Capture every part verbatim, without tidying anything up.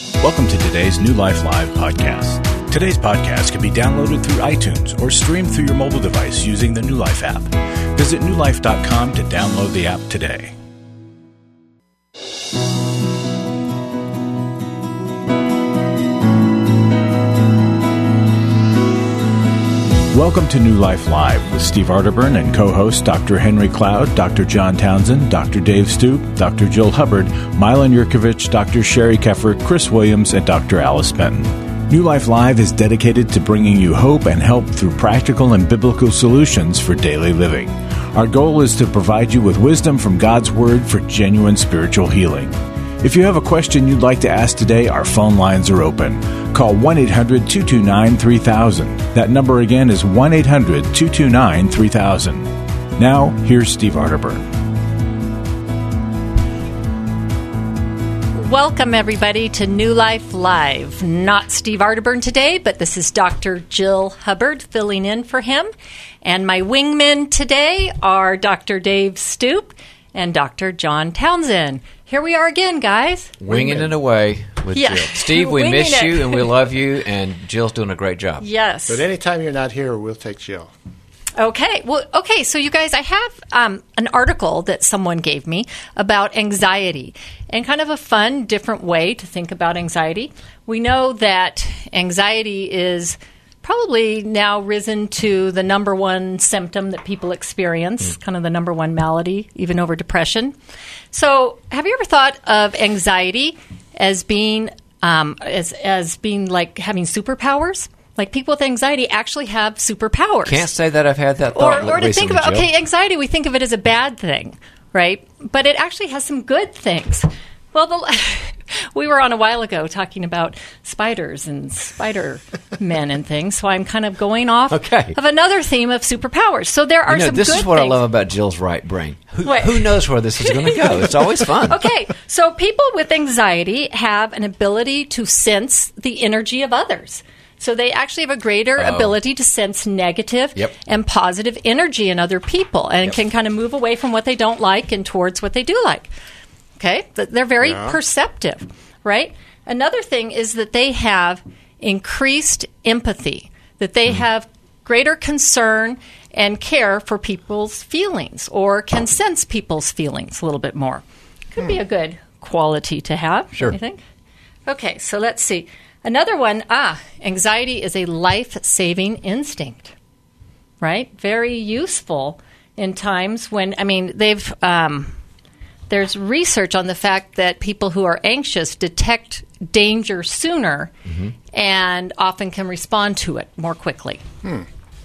Welcome to today's New Life Live podcast. Today's podcast can be downloaded through iTunes or streamed through your mobile device using the New Life app. Visit new life dot com to download the app today. Welcome to New Life Live with Steve Arterburn and co-hosts Doctor Henry Cloud, Doctor John Townsend, Doctor Dave Stoop, Doctor Jill Hubbard, Milan Yurkovich, Doctor Sherry Keffer, Chris Williams, and Doctor Alice Benton. New Life Live is dedicated to bringing you hope and help through practical and biblical solutions for daily living. Our goal is to provide you with wisdom from God's Word for genuine spiritual healing. If you have a question you'd like to ask today, our phone lines are open. Call one eight hundred two two nine three thousand. That number again is one eight hundred two two nine three thousand. Now, here's Steve Arterburn. Welcome, everybody, to New Life Live. Not Steve Arterburn today, but this is Doctor Jill Hubbard filling in for him. And my wingmen today are Doctor Dave Stoop and Doctor John Townsend. Here we are again, guys. Winging it away with yeah. Jill. Steve, we Winging miss it. you, and we love you, and Jill's doing a great job. Yes. But anytime you're not here, we'll take Jill. Okay. Well, okay. So, you guys, I have um, an article that someone gave me about anxiety and kind of a fun, different way to think about anxiety. We know that anxiety is probably now risen to the number one symptom that people experience, mm. kind of the number one malady, even over depression. So, have you ever thought of anxiety as being um, as as being like having superpowers? Like people with anxiety actually have superpowers. Can't say that I've had that thought. Or, or to think about, Jill. okay, anxiety, we think of it as a bad thing, right? But it actually has some good things. Well, the, we were on a while ago talking about spiders and spider men and things, so I'm kind of going off okay. of another theme of superpowers. So there are you know, some this good is what things. I love about Jill's right brain. Who, who knows where this is going to go? It's always fun. Okay, so people with anxiety have an ability to sense the energy of others. So they actually have a greater oh. ability to sense negative yep. and positive energy in other people and yep. can kind of move away from what they don't like and towards what they do like. Okay? They're very yeah. perceptive, right? Another thing is that they have increased empathy, that they mm. have greater concern and care for people's feelings or can sense people's feelings a little bit more. Could mm. be a good quality to have, sure. don't you think? Okay, so let's see. Another one, ah, anxiety is a life-saving instinct, right? Very useful in times when, I mean, they've, um, there's research on the fact that people who are anxious detect danger sooner mm-hmm. and often can respond to it more quickly. Hmm.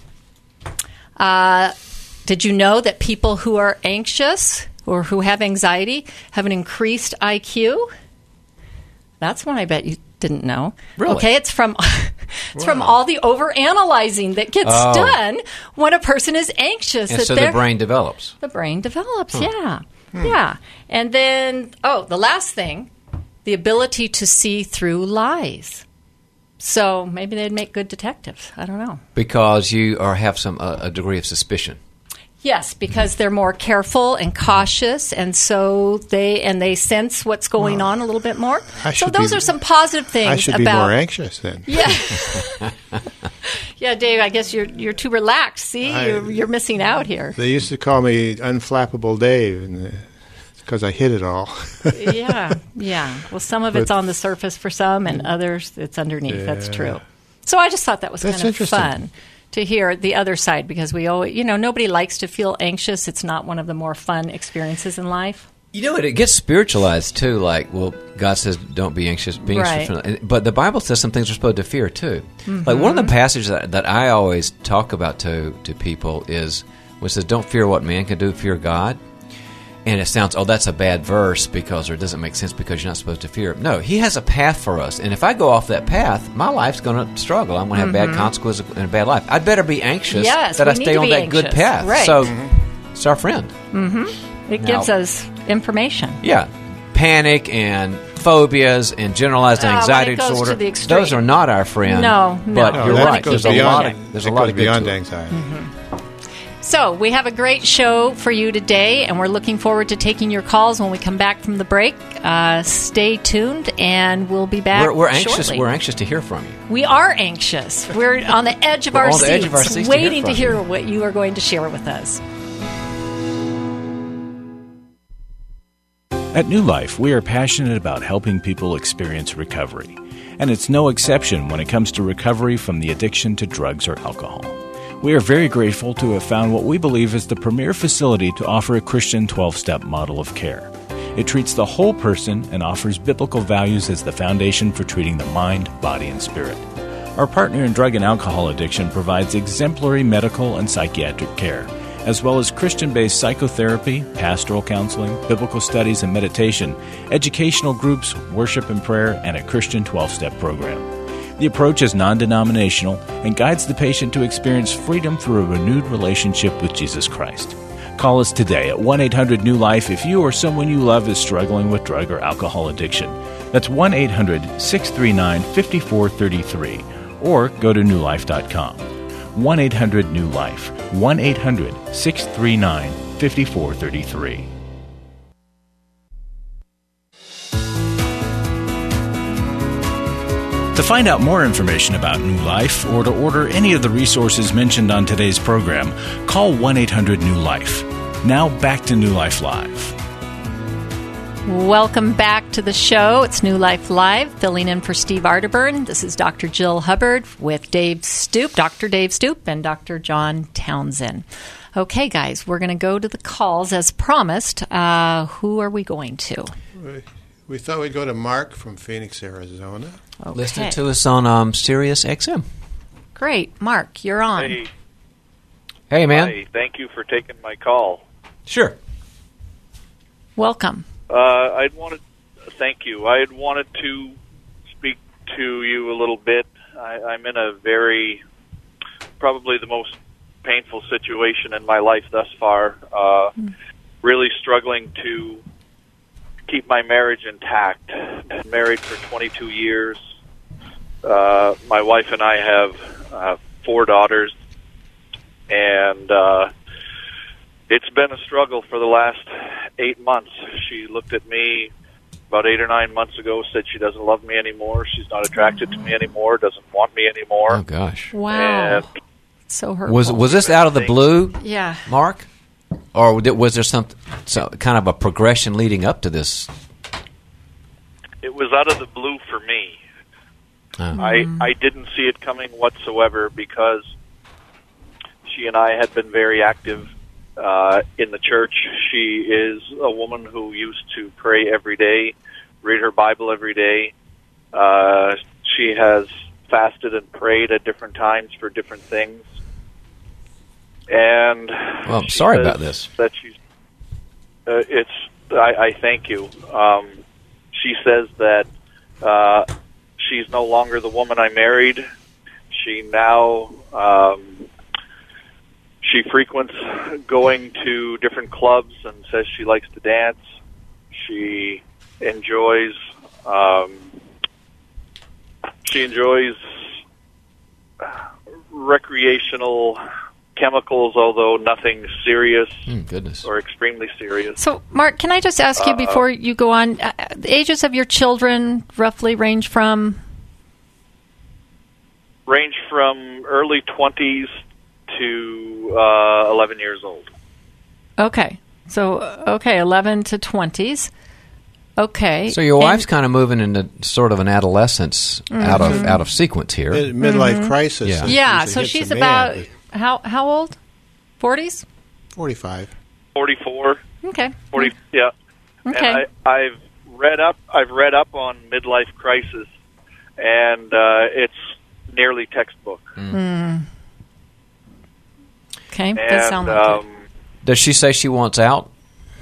Uh, did you know that people who are anxious or who have anxiety have an increased I Q? That's one I bet you didn't know. Really? Okay, it's from it's wow. from all the overanalyzing that gets oh. done when a person is anxious. And that so the brain develops. The brain develops, huh. yeah. Hmm. Yeah. And then, oh, the last thing, the ability to see through lies. So maybe they'd make good detectives. I don't know. Because you are have some uh, a degree of suspicion. Yes, because they're more careful and cautious, and so they and they sense what's going well, on a little bit more. So those be, are some positive things. I should about, be more anxious then. Yeah, yeah, Dave. I guess you're you're too relaxed. See, I, you're you're missing out here. They used to call me Unflappable Dave, and because I hit it all. yeah, yeah. Well, some of but, it's on the surface for some, and others it's underneath. Yeah. That's true. So I just thought that was That's kind of fun to hear the other side, because we always, you know, nobody likes to feel anxious. It's not one of the more fun experiences in life. You know what? It gets spiritualized too. Like, well, God says, "Don't be anxious." Being right. anxious, but the Bible says some things we're supposed to fear too. Mm-hmm. Like one of the passages that, that I always talk about to to people is, which says, "Don't fear what man can do; fear God." And it sounds, oh, that's a bad verse because, or it doesn't make sense because you're not supposed to fear. No, he has a path for us. And if I go off that path, my life's going to struggle. I'm going to have mm-hmm. bad consequences and a bad life. I'd better be anxious yes, that we I stay on that anxious. good path. Right. So mm-hmm. it's our friend. Mm-hmm. It now, gives us information. Yeah. Panic and phobias and generalized uh, anxiety when it goes disorder. To the extreme. Those are not our friend. No, no. But no, you're that right. goes There's beyond, a lot of, there's that a lot goes of good beyond to it. anxiety. Mm-hmm. So we have a great show for you today, and we're looking forward to taking your calls when we come back from the break. Uh, stay tuned, and we'll be back We're, we're anxious. shortly. We're anxious to hear from you. We are anxious. We're on the edge of, We're our, on seats, the edge of our seats to waiting hear to hear, from you. what you are going to share with us. At New Life, we are passionate about helping people experience recovery, and it's no exception when it comes to recovery from the addiction to drugs or alcohol. We are very grateful to have found what we believe is the premier facility to offer a Christian twelve-step model of care. It treats the whole person and offers biblical values as the foundation for treating the mind, body, and spirit. Our partner in drug and alcohol addiction provides exemplary medical and psychiatric care, as well as Christian-based psychotherapy, pastoral counseling, biblical studies and meditation, educational groups, worship and prayer, and a Christian twelve-step program. The approach is non-denominational and guides the patient to experience freedom through a renewed relationship with Jesus Christ. Call us today at one eight hundred new life if you or someone you love is struggling with drug or alcohol addiction. That's one eight hundred six three nine five four three three, or go to new life dot com. one eight hundred new life, one eight hundred six three nine five four three three. To find out more information about New Life or to order any of the resources mentioned on today's program, call one eight hundred new life. Now back to New Life Live. Welcome back to the show. It's New Life Live, filling in for Steve Arterburn. This is Doctor Jill Hubbard with Dave Stoop, Doctor Dave Stoop, and Doctor John Townsend. Okay, guys, we're going to go to the calls as promised. Uh, who are we going to? We, we thought we'd go to Mark from Phoenix, Arizona. Okay. Listening to us on um, Sirius X M. Great. Mark, you're on. Hey, Hey, man. hi, thank you for taking my call. Sure. Welcome. Uh, I'd wanted, thank you. I had wanted to speak to you a little bit. I, I'm in a very, probably the most painful situation in my life thus far. Uh, mm. Really struggling to keep my marriage intact. Been married for twenty-two years. Uh, my wife and I have uh, four daughters, and uh, it's been a struggle for the last eight months. She looked at me about eight or nine months ago, said she doesn't love me anymore, she's not attracted to me anymore, doesn't want me anymore. Oh, gosh. Wow. And so hurtful. Was was this out of the blue, yeah. Mark? Or was there some, some kind of a progression leading up to this? It was out of the blue for me. Oh. I, I didn't see it coming whatsoever because she and I had been very active uh, in the church. She is a woman who used to pray every day, read her Bible every day. Uh, she has fasted and prayed at different times for different things. And well, I'm sorry about this. That she's, uh, it's. I, I thank you. Um, she says that uh, she's no longer the woman I married. She now um, she frequents going to different clubs and says she likes to dance. She enjoys. Um, she enjoys recreational chemicals, although nothing serious mm, goodness. or extremely serious. So, Mark, can I just ask you before uh, you go on, uh, the ages of your children roughly range from? Range from early twenties to uh, eleven years old. Okay. So, okay, eleven to twenties. Okay. So your wife's and, kind of moving into sort of an adolescence mm-hmm. out of out of sequence here. Midlife mm-hmm. crisis. Yeah, yeah so she's about... Man. How how old? Forties? Forty-five. Forty-four. Okay. Forty. Yeah. Okay. And I, I've read up. I've read up on midlife crisis, and uh, it's nearly textbook. Mm. Mm. Okay. And, Does sound like um, it. Does she say she wants out?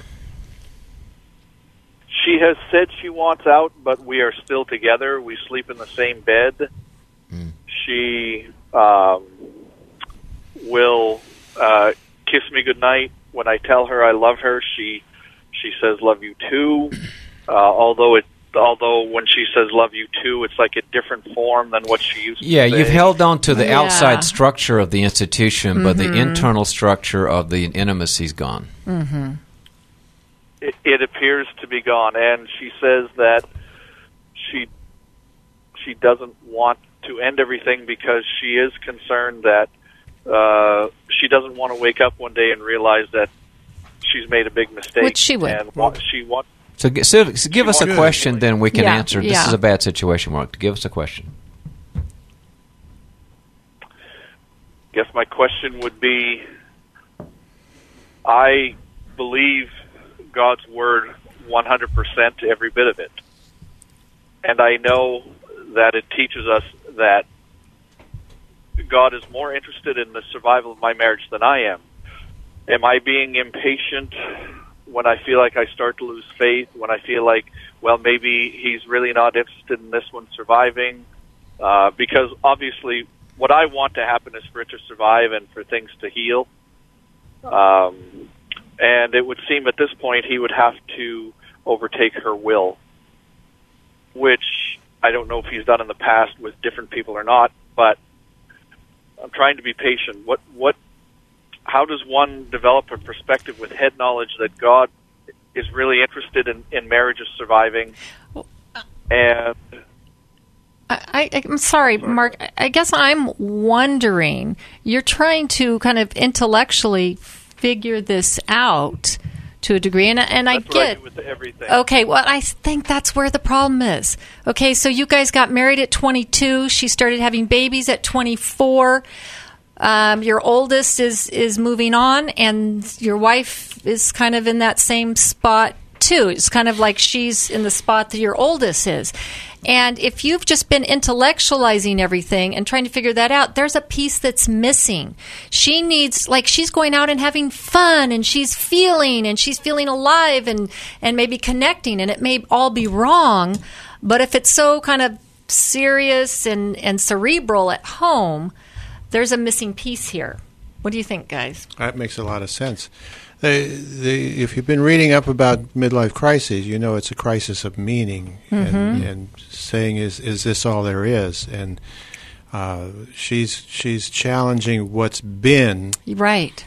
She has said she wants out, but we are still together. We sleep in the same bed. Mm. She. Um, will uh, kiss me goodnight. When I tell her I love her, she she says love you too, uh, although it although when she says love you too, it's like a different form than what she used Yeah, to say. you've held on to the Yeah. outside structure of the institution, Mm-hmm. but the internal structure of the intimacy's gone. Mm-hmm. It, it appears to be gone, and she says that she she doesn't want to end everything because she is concerned that uh, she doesn't want to wake up one day and realize that she's made a big mistake. Which she would. And wa- she wants. So, g- so, so give us a wants- question, then we can Yeah, answer. This yeah. is a bad situation, Mark. Give us a question. Guess my question would be, I believe God's word one hundred percent, every bit of it. And I know that it teaches us that God is more interested in the survival of my marriage than I am. Am I being impatient when I feel like I start to lose faith, when I feel like, well, maybe he's really not interested in this one surviving? Uh, because obviously what I want to happen is for it to survive and for things to heal. Um, and it would seem at this point he would have to overtake her will, which I don't know if he's done in the past with different people or not, but I'm trying to be patient. What, what, how does one develop a perspective with head knowledge that God is really interested in, in marriages surviving? And I, I, I'm sorry, Mark. I- I guess I'm wondering, you're trying to kind of intellectually figure this out to a degree, and, and I that's what I get... do with everything. Okay, well, I think that's where the problem is. Okay, so you guys got married at twenty-two. She started having babies at twenty-four. Um, your oldest is, is moving on, and your wife is kind of in that same spot, too. It's kind of like she's in the spot that your oldest is. And if you've just been intellectualizing everything and trying to figure that out, there's a piece that's missing. She needs, like, she's going out and having fun, and she's feeling, and she's feeling alive and, and maybe connecting, and it may all be wrong, but if it's so kind of serious and, and cerebral at home, there's a missing piece here. What do you think, guys? That makes a lot of sense. The, the, if you've been reading up about midlife crises, you know it's a crisis of meaning, Mm-hmm. and, and saying, "Is is this all there is?" And uh, she's she's challenging what's been, Right.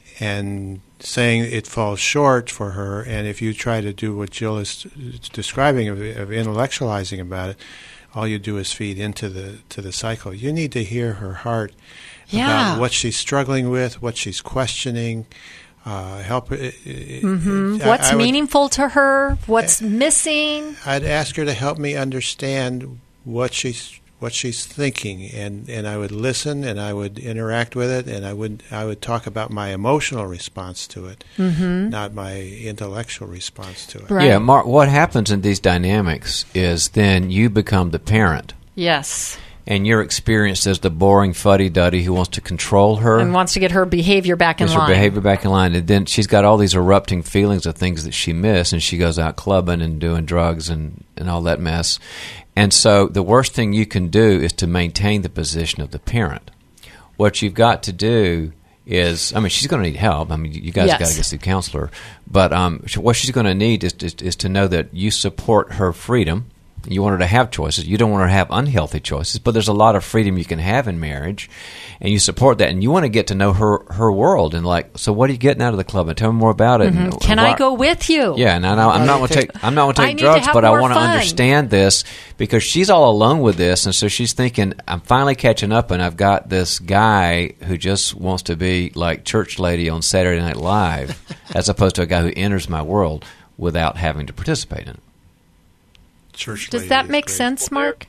and saying it falls short for her. And if you try to do what Jill is describing of, of intellectualizing about it, all you do is feed into the to the cycle. You need to hear her heart Yeah. about what she's struggling with, what she's questioning. Uh, help. Mm-hmm. I- What's I would- meaningful to her? What's missing? I'd ask her to help me understand what she's what she's thinking, and, and I would listen, and I would interact with it, and I would I would talk about my emotional response to it, Mm-hmm. not my intellectual response to it. Right. Yeah, Mark, what happens in these dynamics is then you become the parent, Yes. and you're experienced as the boring fuddy-duddy who wants to control her. And wants to get her behavior back in Gets line. her behavior back in line, and then she's got all these erupting feelings of things that she missed, and she goes out clubbing and doing drugs and, and all that mess. And so the worst thing you can do is to maintain the position of the parent. What you've got to do is, I mean, she's going to need help. I mean, you guys Yes. got to get to the counselor. But um, what she's going to need is, is, is to know that you support her freedom. You want her to have choices. You don't want her to have unhealthy choices, but there's a lot of freedom you can have in marriage, and you support that. And you want to get to know her her world, and like, so what are you getting out of the club? And tell me more about it. Mhm. And Can why- I go with you? Yeah, and I know, I'm not going to take I'm not going to I take need to drugs, have but I more want to fun. understand this because she's all alone with this, and so she's thinking, I'm finally catching up, and I've got this guy who just wants to be like church lady on Saturday Night Live, as opposed to a guy who enters my world without having to participate in it. Church Does lady that is make great. sense, Mark?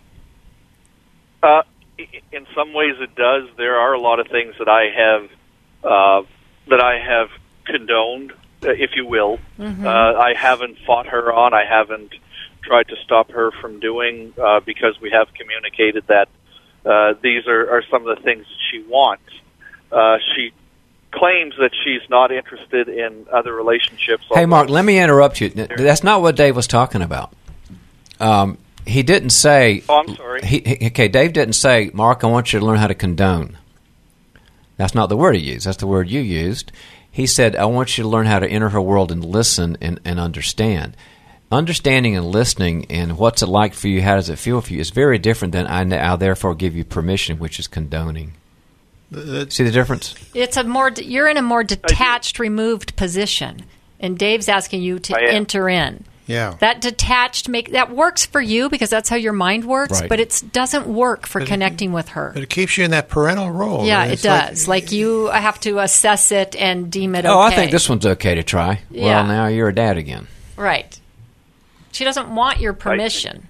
Uh, i- in some ways, it does. There are a lot of things that I have uh, that I have condoned, uh, if you will. Mm-hmm. Uh, I haven't fought her on. I haven't tried to stop her from doing uh, because we have communicated that uh, these are, are some of the things that she wants. Uh, she claims that she's not interested in other relationships. Hey, although- Mark, let me interrupt you. That's not what Dave was talking about. Um, he didn't say. Oh, I'm sorry. He, he- okay, Dave didn't say, Mark, I want you to learn how to condone. That's not the word he used. That's the word you used. He said, I want you to learn how to enter her world and listen and, and understand. understanding and listening and what's it like for you, how does it feel for you, is very different than I now therefore give you permission, which is condoning. That's, See the difference? It's a more you're in a more detached, removed position, and Dave's asking you to enter in. Yeah, that detached make that works for you because that's how your mind works, right. but it doesn't work for but connecting it, with her. But it keeps you in that parental role. Yeah, right? it does. Like, like you have to assess it and deem it. Oh, okay. I think this one's okay to try. Yeah. Well, now you're a dad again. Right. She doesn't want your permission.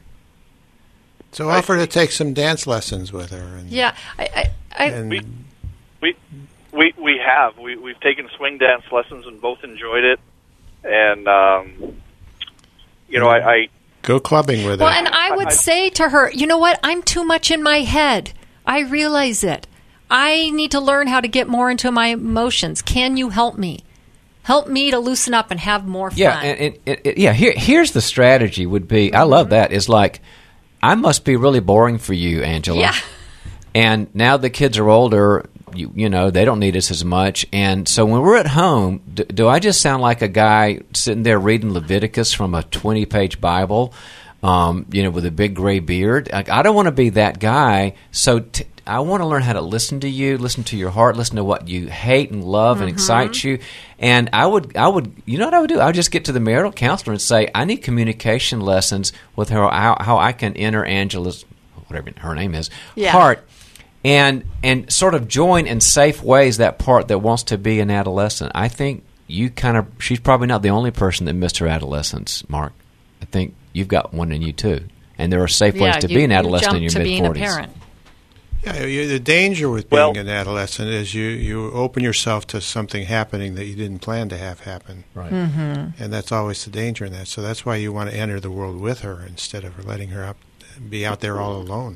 So offer to take some dance lessons with her. And, yeah, I. I, I and, we, we we we have we we've taken swing dance lessons and both enjoyed it, and um, you know I, I go clubbing with well, her. and I would I, say to her, you know what? I'm too much in my head. I realize it. I need to learn how to get more into my emotions. Can you help me? Help me to loosen up and have more fun. Yeah, and it, it, it, yeah. Here, here's the strategy. Would be I love that. Is like I must be really boring for you, Angela. Yeah. And now the kids are older. You, you know, they don't need us as much. And so when we're at home, do, do I just sound like a guy sitting there reading Leviticus from a twenty-page Bible, um, you know, with a big gray beard? Like, I don't want to be that guy. So t- I want to learn how to listen to you, listen to your heart, listen to what you hate and love mm-hmm. and excites you. And I would, I would, you know what I would do? I would just get to the marital counselor and say, I need communication lessons with her, how, how I can enter Angela's, whatever her name is, yeah. heart. And and sort of join in safe ways that part that wants to be an adolescent. I think you kind of, she's probably not the only person that missed her adolescence, Mark. I think you've got one in you too. And there are safe yeah, ways to you, be an adolescent in you your jump to mid-forties. being a parent. Yeah, you, the danger with being well, an adolescent is you, you open yourself to something happening that you didn't plan to have happen. Right. Mm-hmm. And that's always the danger in that. So that's why you want to enter the world with her instead of letting her up, be out there all alone.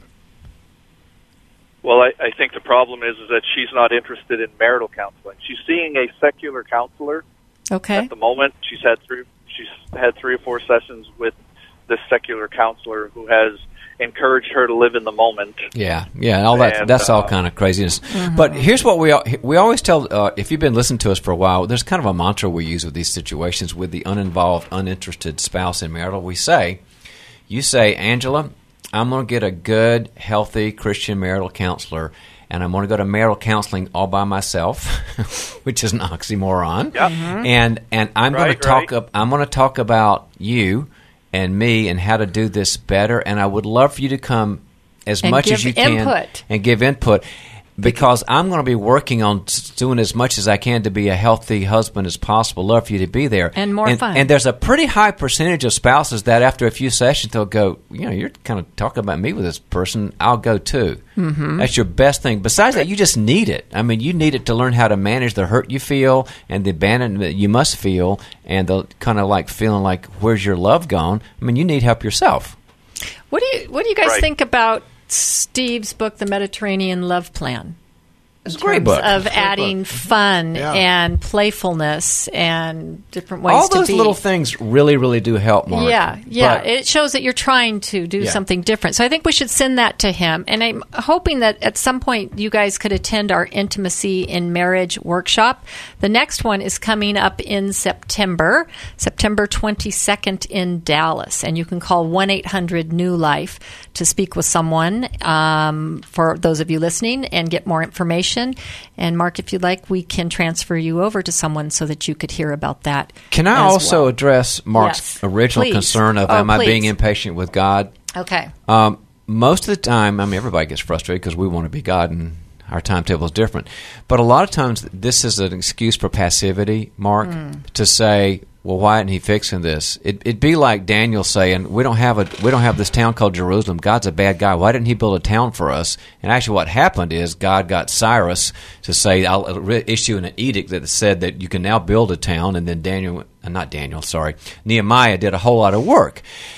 Well, I, I think the problem is, is that she's not interested in marital counseling. She's seeing a secular counselor Okay. at the moment. She's had three. She's had three or four sessions with this secular counselor who has encouraged her to live in the moment. Yeah, yeah, all that. And, that's all uh, kind of craziness. Mm-hmm. But here's what we we always tell. Uh, if you've been listening to us for a while, there's kind of a mantra we use with these situations with the uninvolved, uninterested spouse in marital. We say, you say, Angela, I'm going to get a good, healthy Christian marital counselor, and I'm going to go to marital counseling all by myself, which is an oxymoron. Yep. Mm-hmm. And and I'm Right, going to talk. right. Up, I'm going to talk about you and me and how to do this better. And I would love for you to come as And much give as you can input. and give input. Because I'm going to be working on doing as much as I can to be a healthy husband as possible. Love for you to be there. And more and, fun. And there's a pretty high percentage of spouses that after a few sessions, they'll go, you know, you're kind of talking about me with this person. I'll go too. Mm-hmm. That's your best thing. Besides that, you just need it. I mean, you need it to learn how to manage the hurt you feel and the abandonment you must feel and the kind of like feeling like, where's your love gone? I mean, you need help yourself. What do you What do you guys Right. think about Steve's book, The Mediterranean Love Plan? It's a In great terms book. of adding fun Yeah. and playfulness and different ways All to those be. little things really, really do help, Mark. Yeah, yeah. But- it shows that you're trying to do Yeah. something different. So I think we should send that to him. And I'm hoping that at some point you guys could attend our Intimacy in Marriage workshop. The next one is coming up in September, September twenty-second in Dallas. And you can call one eight hundred new life to speak with someone, um, for those of you listening, and get more information. And Mark, if you'd like, we can transfer you over to someone so that you could hear about that. Can I as also well. address Mark's Yes. original Please. concern of Oh, am I please. being impatient with God? Okay. Um, most of the time, I mean, everybody gets frustrated because we want to be God and our timetable is different. But a lot of times, this is an excuse for passivity, Mark, to say, well, why isn't he fixing this? It, it'd be like Daniel saying, we don't have a we don't have this town called Jerusalem. God's a bad guy. Why didn't he build a town for us? And actually what happened is God got Cyrus to say, I'll re- issue an edict that said that you can now build a town. And then Daniel, uh, not Daniel, sorry, Nehemiah did a whole lot of work.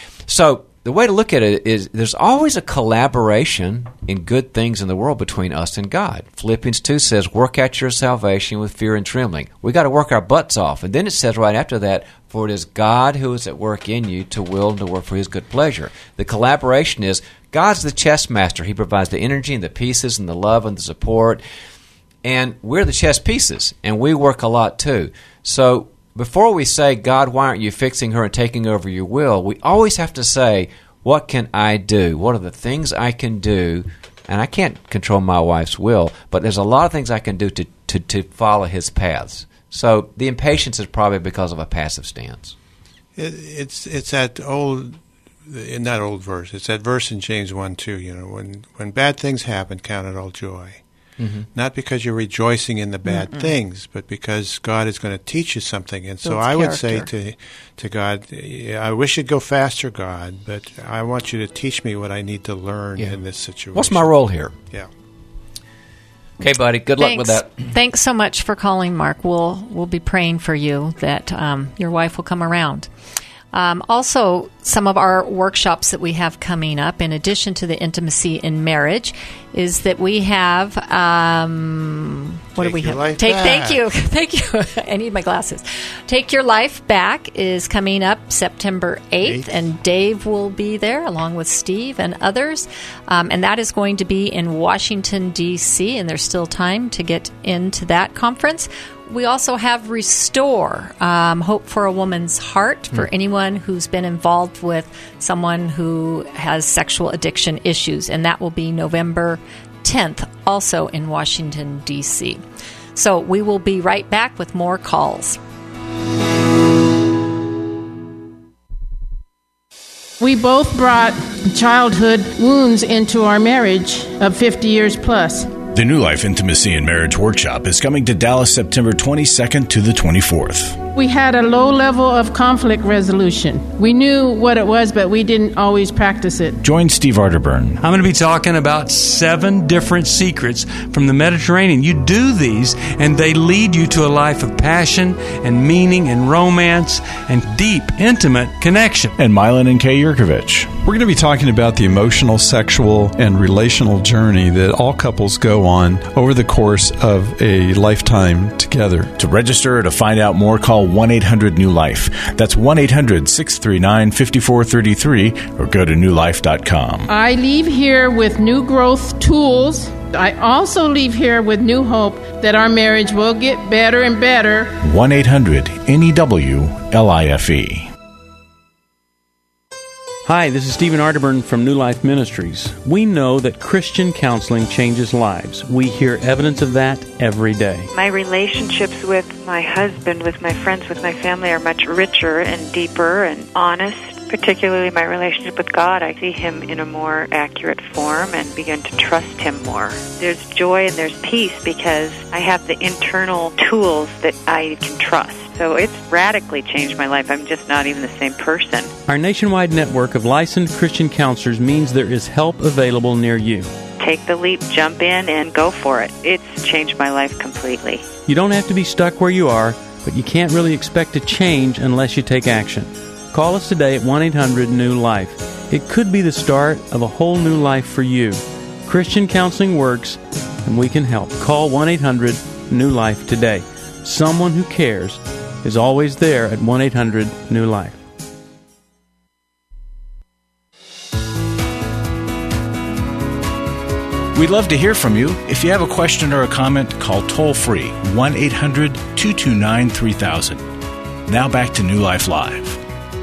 So the way to look at it is there's always a collaboration in good things in the world between us and God. Philippians two says, work out your salvation with fear and trembling. We got to work our butts off. And then it says right after that, for it is God who is at work in you to will and to work for his good pleasure. The collaboration is God's the chess master. He provides the energy and the pieces and the love and the support. And we're the chess pieces, and we work a lot too. So before we say, God, why aren't you fixing her and taking over your will, we always have to say, what can I do? What are the things I can do? And I can't control my wife's will, but there's a lot of things I can do to, to, to follow his paths. So the impatience is probably because of a passive stance. It, it's it's that old, in that old verse. It's that verse in James one two. You know, when when bad things happen, count it all joy. Mm-hmm. Not because you're rejoicing in the bad Mm-mm. things, but because God is going to teach you something. And so Builds I would character. say to to God, I wish you'd go faster, God, but I want you to teach me what I need to learn yeah. in this situation. What's my role here? Yeah. Okay, buddy. Good Thanks. luck with that. Thanks so much for calling, Mark. We'll we'll be praying for you that um, your wife will come around. Um, also, some of our workshops that we have coming up, in addition to the intimacy in marriage, is that we have. Um, what Take do we your have? Life Take. back. Thank you. Thank you. I need my glasses. Take Your Life Back is coming up September eighth, eighth. And Dave will be there along with Steve and others, um, and that is going to be in Washington D C. And there's still time to get into that conference. We also have Restore, um, Hope for a Woman's Heart, for mm. anyone who's been involved with someone who has sexual addiction issues, and that will be November tenth, also in Washington, D C. So we will be right back with more calls. We both brought childhood wounds into our marriage of fifty years plus. The New Life Intimacy and Marriage Workshop is coming to Dallas September twenty-second to the twenty-fourth. We had a low level of conflict resolution. We knew what it was, but we didn't always practice it. Join Steve Arterburn. I'm going to be talking about seven different secrets from the Mediterranean. You do these, and they lead you to a life of passion and meaning and romance and deep, intimate connection. And Milan and Kay Yurkovich. We're going to be talking about the emotional, sexual, and relational journey that all couples go on over the course of a lifetime together. To register or to find out more, call one eight hundred new life. That's one eight hundred six three nine five four three three or go to new life dot com. I leave here with new growth tools. I also leave here with new hope that our marriage will get better and better. one eight hundred N E W L I F E. Hi, this is Stephen Arterburn from New Life Ministries. We know that Christian counseling changes lives. We hear evidence of that every day. My relationships with my husband, with my friends, with my family are much richer and deeper and honest. Particularly my relationship with God, I see Him in a more accurate form and begin to trust Him more. There's joy and there's peace because I have the internal tools that I can trust. So it's radically changed my life. I'm just not even the same person. Our nationwide network of licensed Christian counselors means there is help available near you. Take the leap, jump in, and go for it. It's changed my life completely. You don't have to be stuck where you are, but you can't really expect to change unless you take action. Call us today at one eight hundred new life. It could be the start of a whole new life for you. Christian counseling works, and we can help. Call one eight hundred new life today. Someone who cares is always there at one eight hundred new life. We'd love to hear from you. If you have a question or a comment, call toll-free one eight hundred two two nine three thousand. Now back to New Life Live.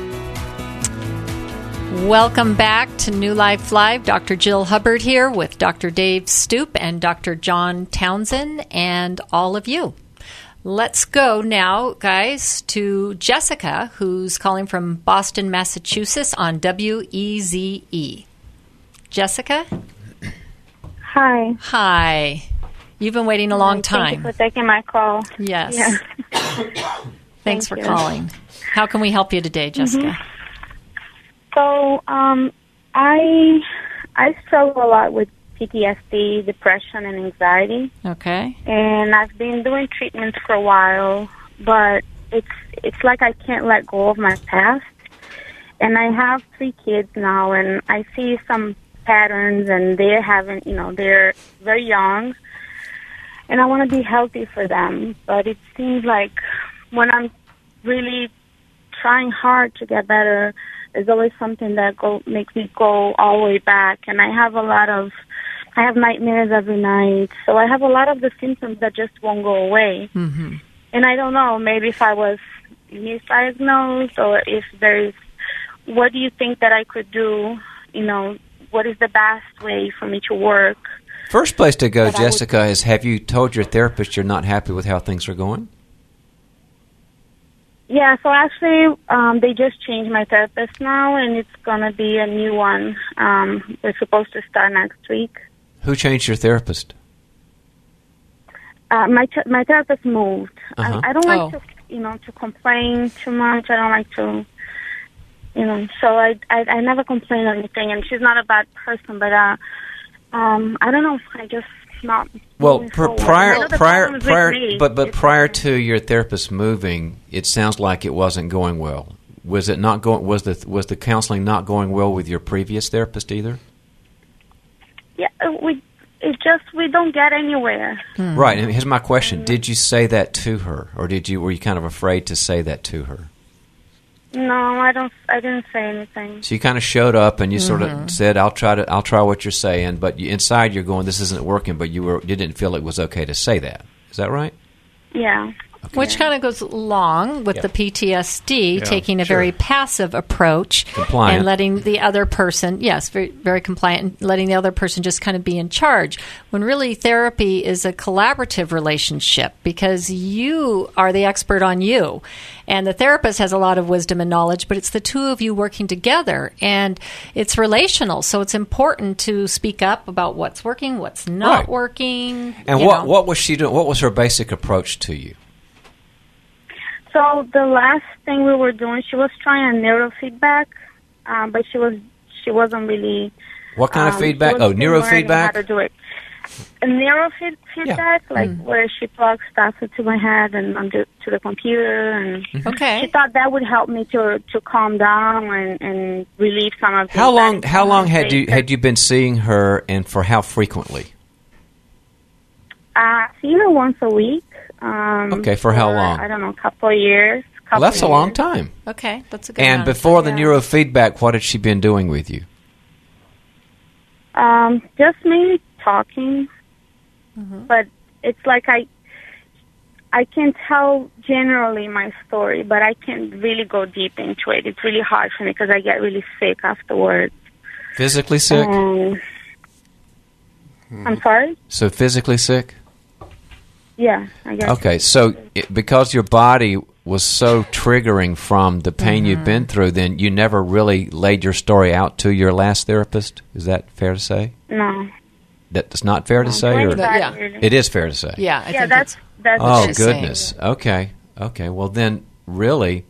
Welcome back to New Life Live. Doctor Jill Hubbard here with Doctor Dave Stoop and Doctor John Townsend and all of you. Let's go now, guys, to Jessica, who's calling from Boston, Massachusetts on W E Z E. Jessica? Hi. Hi. You've been waiting a long time. Thank you for taking my call. Yes. yes. Thanks Thank for you. calling. How can we help you today, Jessica? Mm-hmm. So, um, I I struggle a lot with P T S D, depression, and anxiety. Okay. And I've been doing treatments for a while, but it's it's like I can't let go of my past. And I have three kids now, and I see some patterns, and they're having, you know, they're very young, and I want to be healthy for them. But it seems like when I'm really trying hard to get better, there's always something that go makes me go all the way back, and I have a lot of, I have nightmares every night, so I have a lot of the symptoms that just won't go away. Mm-hmm. And I don't know, maybe if I was, misdiagnosed, or if there's, what do you think that I could do? You know, what is the best way for me to work? First place to go, But I Jessica, would- is have you told your therapist you're not happy with how things are going? Yeah, so actually, um, they just changed my therapist now, and it's gonna be a new one. Um, we're supposed to start next week. Who changed your therapist? Uh, my th- my therapist moved. Uh-huh. I, I don't like Oh. to, you know, to complain too much. I don't like to, you know. So I I, I never complain or anything. And she's not a bad person, but uh, um, I don't know. I just not. Well, moving pr- forward. I prior, know the prior, problem is with prior, me. but but It's- prior to your therapist moving, it sounds like it wasn't going well. Was it not going? Was the was the counseling not going well with your previous therapist either? Yeah, we. It's just we don't get anywhere. Right. And here's my question: did you say that to her, or did you were you kind of afraid to say that to her? No, I don't. I didn't say anything. So you kind of showed up and you sort of said, "I'll try to, I'll try what you're saying," but you, inside you're going, "This isn't working." But you were, you didn't feel it was okay to say that. Is that right? Yeah. Which kind of goes along with Yeah. the P T S D, Yeah, taking a sure. very passive approach Compliant. and letting the other person, yes, very, very compliant, and letting the other person just kind of be in charge. When really therapy is a collaborative relationship because you are the expert on you. And the therapist has a lot of wisdom and knowledge, but it's the two of you working together. And it's relational, so it's important to speak up about what's working, what's not Right. working. And you what know. what was she doing? What was her basic approach to you? So the last thing we were doing, she was trying neurofeedback, um, but she was she wasn't really. What kind um, of feedback? she Oh, was still learning How neurofeedback. to do it. A neurofeedback, Yeah. like where she plugs stuff into my head and onto to the computer, and Okay. she thought that would help me to to calm down and, and relieve some of. the How long? anxiety How long had from you my had you been seeing her, and for how frequently? Uh, see her once a week. Um, Okay, for how long? I don't know, a couple of years. Well, Couple that's a of long years. time. Okay, that's a good And amount of before the yeah. neurofeedback, what had she been doing with you? Um, just mainly talking, but it's like I, I can tell generally my story, but I can't really go deep into it. It's really hard for me because I get really sick afterwards. Physically sick? Um, I'm sorry. So physically sick? Yeah, I guess. Okay, so it, because your body was so triggering from the pain you've been through, then you never really laid your story out to your last therapist? Is that fair to say? No. That's not fair to say? Like Or that, yeah. really. it is fair to say? Yeah, I yeah, think that's it's, that's. Oh, what she's goodness. Okay. Okay. Well, then, really,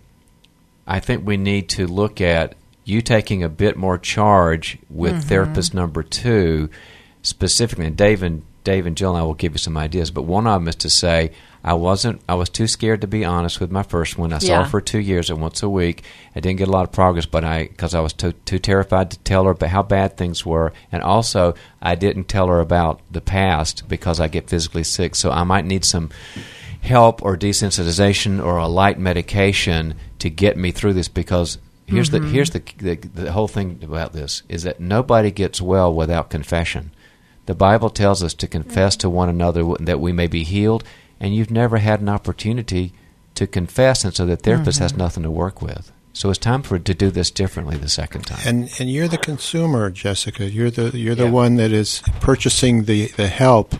I think we need to look at you taking a bit more charge with therapist number two, specifically. And Dave and, Dave and Jill and I will give you some ideas, but one of them is to say, I wasn't, I was too scared to be honest with my first one. I saw Yeah. her for two years and once a week. I didn't get a lot of progress, but I, because I was too, too terrified to tell her about how bad things were. And also, I didn't tell her about the past because I get physically sick. So I might need some help or desensitization or a light medication to get me through this, because here's the here's the, the the whole thing about this is that nobody gets well without confession. The Bible tells us to confess to one another that we may be healed, and you've never had an opportunity to confess, and so the therapist has nothing to work with. So it's time for to do this differently the second time. And and you're the consumer, Jessica. You're the you're the Yeah. one that is purchasing the, the help.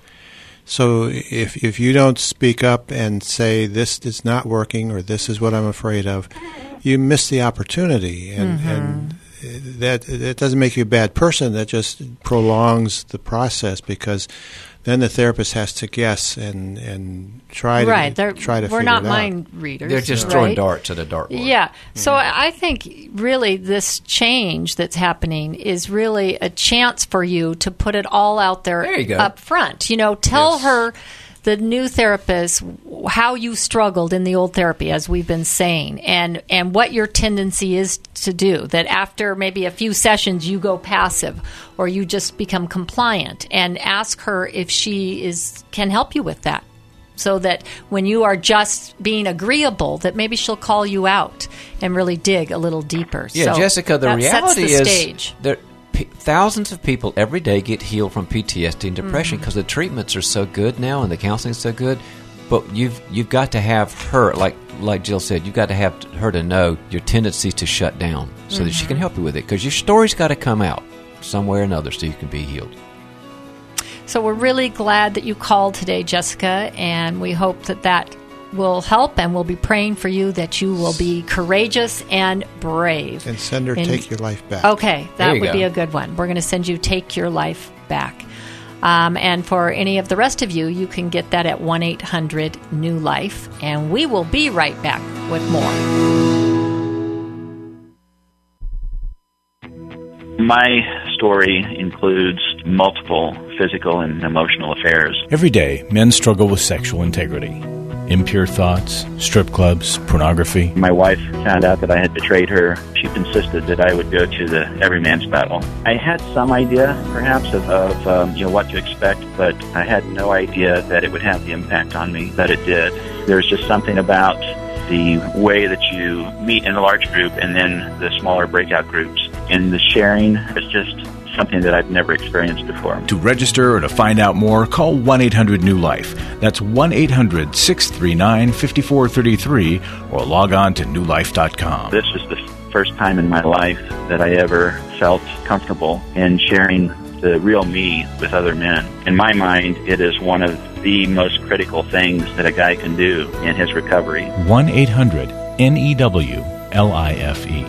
So if if you don't speak up and say this is not working or this is what I'm afraid of, you miss the opportunity, and and that that doesn't make you a bad person. That just prolongs the process, because then the therapist has to guess and and try right. to They're, try to we're figure not it out. mind readers. They're just right? throwing darts at a dartboard. Yeah. So I I think really this change that's happening is really a chance for you to put it all out there, There you go. up front. You know, tell Yes. her, the new therapist, how you struggled in the old therapy, as we've been saying, and, and what your tendency is to do. That after maybe a few sessions, you go passive or you just become compliant, and ask her if she is can help you with that. So that when you are just being agreeable, that maybe she'll call you out and really dig a little deeper. Yeah, so Jessica, the that reality sets the is stage. there p- thousands of people every day get healed from P T S D and depression because the treatments are so good now and the counseling is so good. But you've you've got to have her, like like Jill said, you've got to have her to know your tendency to shut down so mm-hmm. that she can help you with it, because your story's got to come out some way or another so you can be healed. So we're really glad that you called today, Jessica, and we hope that that will help, and we'll be praying for you that you will be courageous and brave. And send her and, Take Your Life Back. Okay, that would go. be a good one. We're going to send you Take Your Life Back. Um, and for any of the rest of you, you can get that at one eight hundred new life, and we will be right back with more. My story includes multiple physical and emotional affairs. Every day, men struggle with sexual integrity. Impure thoughts, strip clubs, pornography. My wife found out that I had betrayed her. She insisted that I would go to the every man's battle. I had some idea, perhaps, of, of um, you know what to expect, but I had no idea that it would have the impact on me that it did. There's just something about the way that you meet in a large group and then the smaller breakout groups. And the sharing is just something that I've never experienced before. To register or to find out more, call one eight hundred new life. That's one eight hundred six three nine five four three three or log on to new life dot com. This was the first time in my life that I ever felt comfortable in sharing the real me with other men. In my mind, it is one of the most critical things that a guy can do in his recovery. one eight hundred N E W L I F E.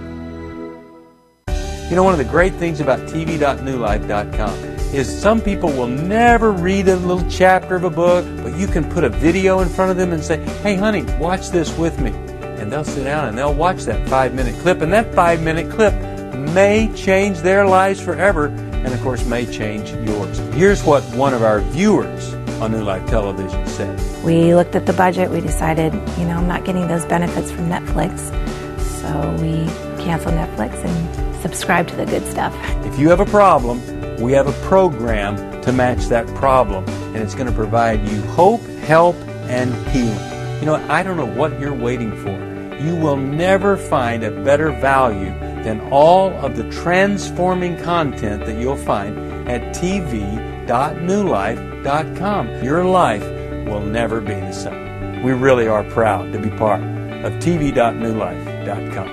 You know, one of the great things about T V dot new life dot com is some people will never read a little chapter of a book, but you can put a video in front of them and say, hey, honey, watch this with me. And they'll sit down and they'll watch that five-minute clip, and that five-minute clip may change their lives forever, and, of course, may change yours. Here's what one of our viewers on New Life Television said. We looked at the budget. We decided, you know, I'm not getting those benefits from Netflix, so we canceled Netflix and subscribe to the good stuff. If you have a problem, we have a program to match that problem, and it's going to provide you hope, help, and healing. You know, I don't know what you're waiting for. You will never find a better value than all of the transforming content that you'll find at T V dot new life dot com. Your life will never be the same. We really are proud to be part of T V dot new life dot com.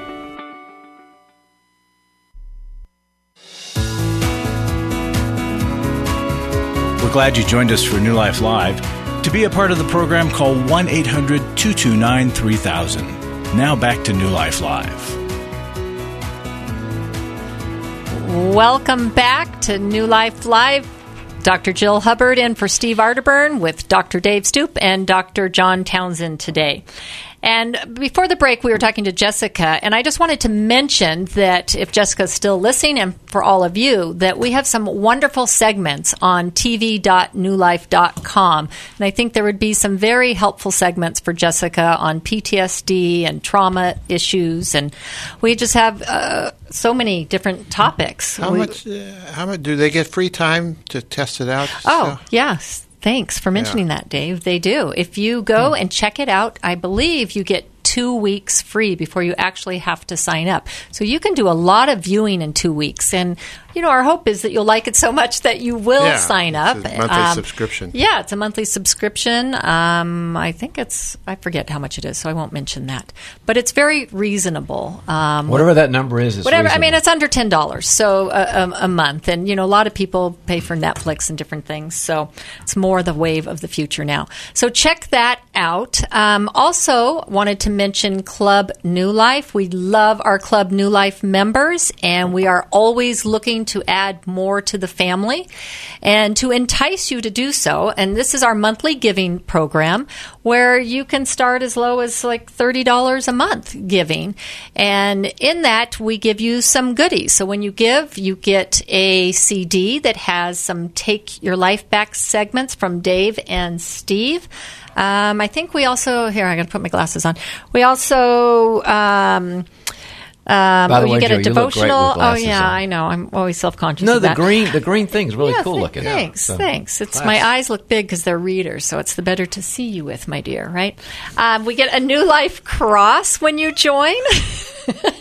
We're glad you joined us for New Life Live. To be a part of the program, call one eight hundred two two nine three thousand. Now back to New Life Live. Welcome back to New Life Live. Doctor Jill Hubbard in for Steve Arterburn with Doctor Dave Stoop and Doctor John Townsend today. And before the break, we were talking to Jessica, and I just wanted to mention that if Jessica's still listening, and for all of you, that we have some wonderful segments on T V dot new life dot com. And I think there would be some very helpful segments for Jessica on P T S D and trauma issues. And we just have uh, so many different topics. How we, much? Uh, how much do they get free time to test it out? Oh, so? yes. Thanks for mentioning yeah. that, Dave. They do. If you go hmm. and check it out, I believe you get two weeks free before you actually have to sign up. So you can do a lot of viewing in two weeks. And, you know, our hope is that you'll like it so much that you will yeah, sign up. It's a monthly um, subscription. Yeah, it's a monthly subscription. Um, I think it's, I forget how much it is, so I won't mention that. But it's very reasonable. Um, whatever that number is, it's whatever. reasonable. I mean, it's under ten dollars so a, a, a month. And, you know, a lot of people pay for Netflix and different things. So it's more the wave of the future now. So check that out. Um, also wanted to mention Club New Life. We love our Club New Life members, and we are always looking to add more to the family and to entice you to do so. And this is our monthly giving program where you can start as low as like thirty dollars a month giving. And in that, we give you some goodies. So when you give, you get a C D that has some Take Your Life Back segments from Dave and Steve. Um, I think we also, here, I got to put my glasses on. We also, um, um, By the oh, way, you get Joe, a you look great with devotional. Oh, glasses yeah, on. I know. I'm always self-conscious No, of the that. green the green thing's really yeah, cool th- looking. Thanks, So, thanks. It's class. my eyes look big because they're readers, so it's the better to see you with, my dear, right? Um, we get a New Life cross when you join.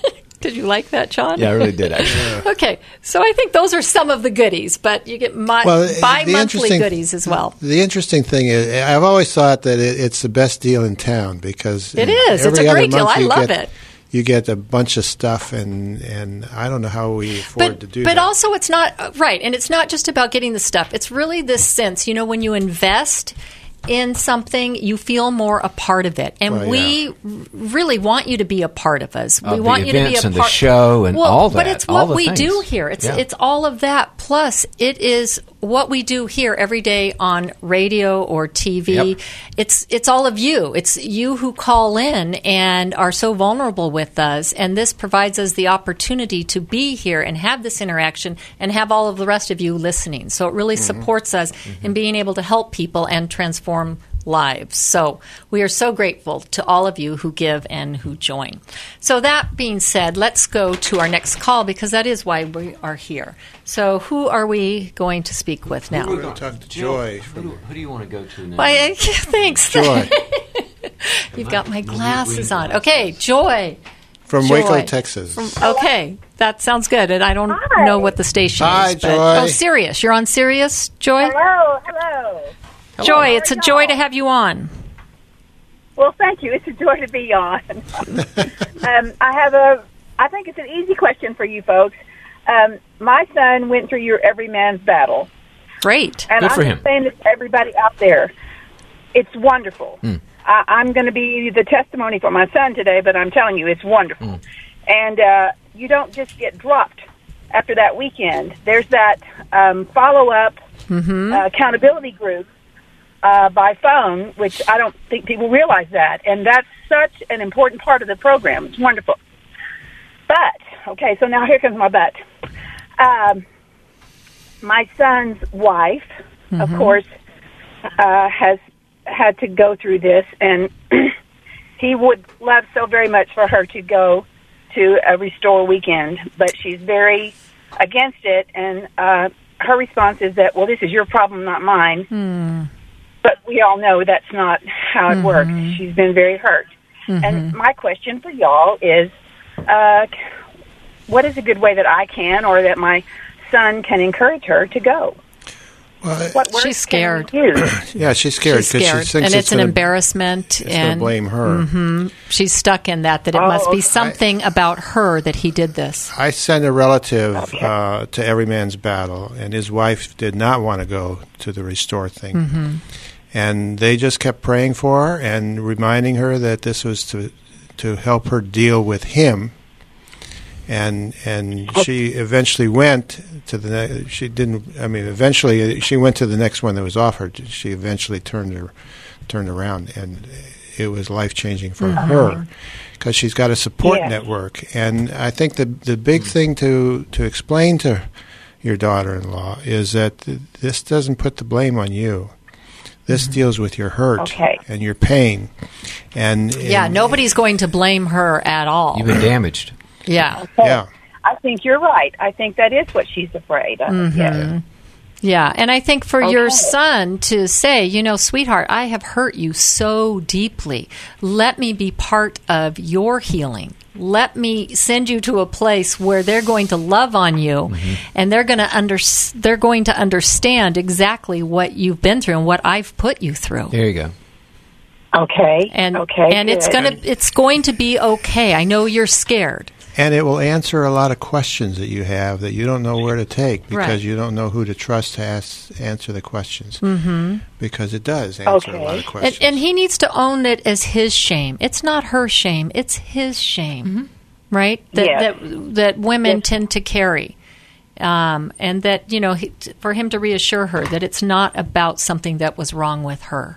Did you like that, John? Yeah, I really did, actually. Okay, so I think those are some of the goodies, but you get my, Well, the bi-monthly interesting- goodies as well. The interesting thing is, I've always thought that it, it's the best deal in town because It is. every It's a other great deal. month I you love get, it. You get a bunch of stuff, and and I don't know how we afford But, to do but that. also, it's not uh, right, and it's not just about getting the stuff. It's really this sense, you know, when you invest in something, you feel more a part of it, and Well, we yeah. r- really want you to be a part of us. Of we the want you to be events a and the part. show and well, all but that, it's all what the we things. do here. It's Yeah. it's all of that. Plus, it is what we do here every day on radio or T V. Yep. It's it's all of you. It's you who call in and are so vulnerable with us, and this provides us the opportunity to be here and have this interaction and have all of the rest of you listening. So it really Mhm. supports us in being able to help people and transform lives. So we are so grateful to all of you who give and who join. So that being said, let's go to our next call because that is why we are here. So who are we going to speak with now? We're going to talk to Joy. Who do, who do you want to go to now? Why, thanks. Joy. You've got my glasses on. Okay, Joy. From Joy. Waco, Texas. From, okay, that sounds good. And I don't Hi. know what the station Hi, is. but- Joy. Oh, Sirius. You're on Sirius, Joy? Hello, hello. Joy, it's a joy to have you on. Well, thank you. It's a joy to be on. um, I have a, I think it's an easy question for you folks. Um, my son went through your every man's battle. Great. And Good I'm for just him. saying this to everybody out there. It's wonderful. Mm. I, I'm going to be the testimony for my son today, but I'm telling you, it's wonderful. Mm. And uh, you don't just get dropped after that weekend. There's that um, follow-up Mm-hmm. uh, accountability group uh, by phone, which I don't think people realize that. And that's such an important part of the program. It's wonderful. But, okay, so now here comes my but. Um, my son's wife, of Mhm. course, uh, has had to go through this, and he would love so very much for her to go to a Restore weekend, but she's very against it, and uh, her response is that, well, this is your problem, not mine. Hmm. But we all know that's not how it Mhm. works. She's been very hurt. Mhm. And my question for y'all is, uh, what is a good way that I can or that my son can encourage her to go? What words She's scared. can we use? Yeah, she's scared She's because scared, she thinks and it's, an gonna, embarrassment. It's and going to blame her. Mhm. She's stuck in that. That it Oh, must be okay. something about her that he did this. I sent a relative uh, to Every Man's Battle, and his wife did not want to go to the Restore thing. Mhm. And they just kept praying for her and reminding her that this was to to help her deal with him. And and she eventually went to the ne- she didn't I mean eventually she went to the next one that was offered. She eventually turned her turned around, and it was life changing for Mhm. her because she's got a support Yeah. network. And I think the the big thing to to explain to your daughter-in-law is that th- this doesn't put the blame on you. This deals with your hurt Okay. and your pain. And Yeah, and- nobody's going to blame her at all. You've been damaged. Yeah. Okay. Yeah. I think you're right. I think that is what she's afraid of. Mhm. Yes. Yeah, and I think for your Okay. son to say, you know, sweetheart, I have hurt you so deeply. Let me be part of your healing. Let me send you to a place where they're going to love on you, and they're going to under, they're going to understand exactly what you've been through and what I've put you through. There you go. Okay. And okay. and it's good. gonna it's going to be okay. I know you're scared. And it will answer a lot of questions that you have that you don't know where to take because Right. you don't know who to trust to ask, answer the questions. Mm-hmm. Because it does answer a lot Okay. of questions. And, and he needs to own it as his shame. It's not her shame. It's his shame, right? That Yes. that that women Yes. tend to carry, um, and that you know he, for him to reassure her that it's not about something that was wrong with her.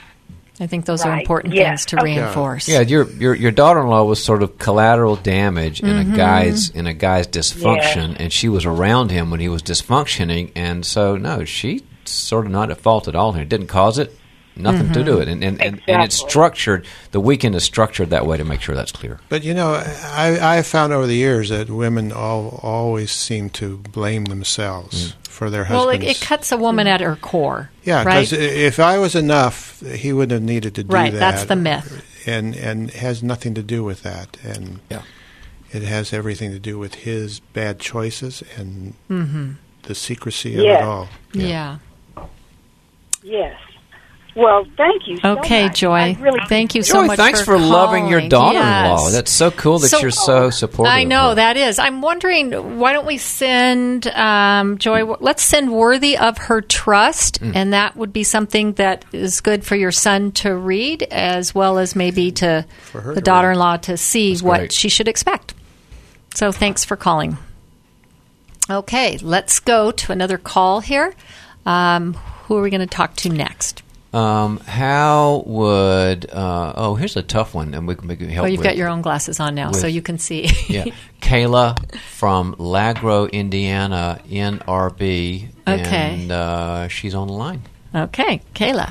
I think those are Right. important Yeah. things to Okay. reinforce. Yeah, your your your daughter-in-law was sort of collateral damage in Mhm. a guy's in a guy's dysfunction, and she was around him when he was dysfunctioning, and so no, she sort of not at fault at all here. Didn't cause it, nothing to do it, and and, and and it's Exactly. structured. The weekend is structured that way to make sure that's clear. But you know, I I have found over the years that women all always seem to blame themselves for their Well, husbands. it, it cuts a woman at her core. yeah, right. because if I was enough, he wouldn't have needed to do Right, that. that's the myth. and and has nothing to do with that. And Yeah. it has everything to do with his bad choices and Mm-hmm. the secrecy of Yes. it all. Yeah. Yes. Well, thank you so Okay, much. Joy. I really Thank you so Joy, much thanks for for loving your calling. daughter-in-law. Yes. That's so cool that So- you're so supportive. I know, of her. that is. I'm wondering, why don't we send, um, Joy, w- let's send Worthy of Her Trust, Mm. and that would be something that is good for your son to read, as well as maybe to For her the to daughter-in-law to see That's what great. she should expect. So thanks for calling. Okay, let's go to another call here. Um, who are we going to talk to next? Um, how would uh, oh here's a tough one, and we can maybe help. Oh, you've with, got your own glasses on now, with- so you can see. yeah, Kayla from Lagro, Indiana, N R B. Okay. And uh, she's on the line. Okay, Kayla.